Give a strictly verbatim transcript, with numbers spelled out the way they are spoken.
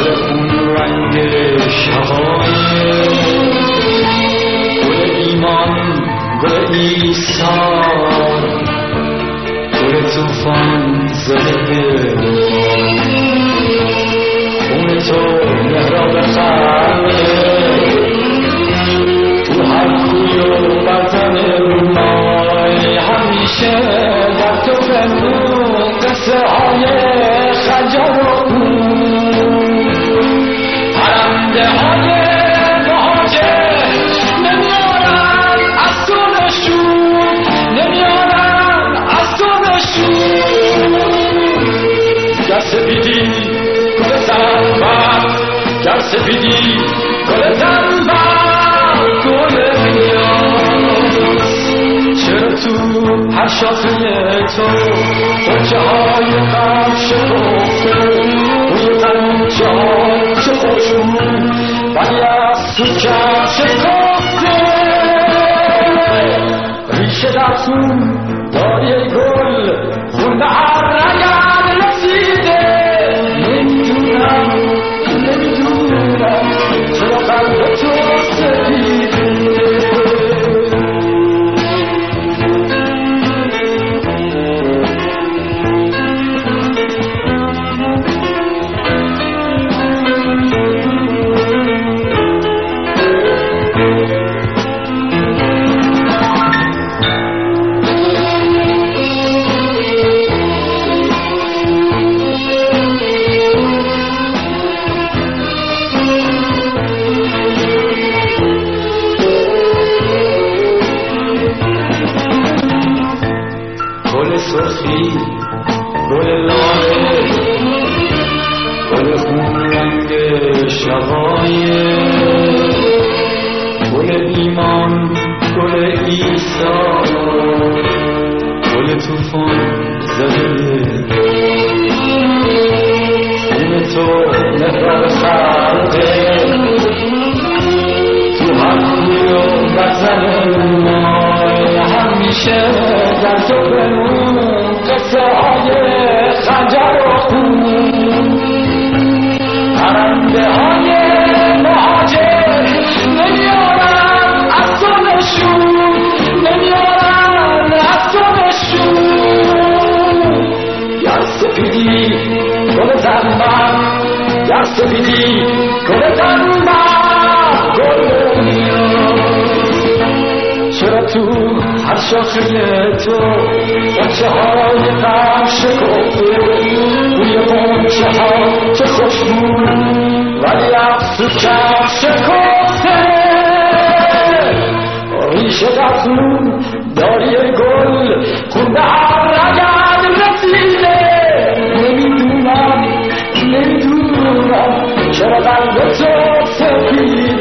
گل خون رنگ شقایق، گل ایمان، گل ایثار، گل طوفان زده خون تو مهراب خلقه، تو هر کوی و برتن مای همیشه در تو بنو قصه های خجر و خون. پرنده های مهاجر نمیارن از تو نشون، نمیارن از تو نشون. گر سپیدی گل زنبق، گر سپیدی گل زنبق، گل نیاز. چرا تو هر شاخه تو غنچه های غم شکفته، روی غنچه ها چه خوشبو ولی از تو کم شکفته. ریشه در خون داری ای گل، خون به هر رگم رسیده. نمیدونم نمیدونم چرا قلب تو سپیده. گل سرخی، گل لاله، گل خون رنگ شقایق، گل ایمان، گل ایثار، گل طوفان زده خون تو مهراب خلقه، تو هر کوی و بزن مای همیشه در تو بمون قصه های خنجر و خون. پرنده های مهاجر نمیارن از تو نشون، نمیارن از تو نشون. گر سپیدی گل زنبق، گر سپیدی گل زنبق، گل نیاز. چرا تو هر شاخه تو غنچه های غم شکفته، روی غنچه ها چه خوشبو ولی از تو کم شکفته. ریشه در خون داری ای گل، خون به هر رگم رسیده. نمیدونم نمیدونم چرا قلب تو سپیده.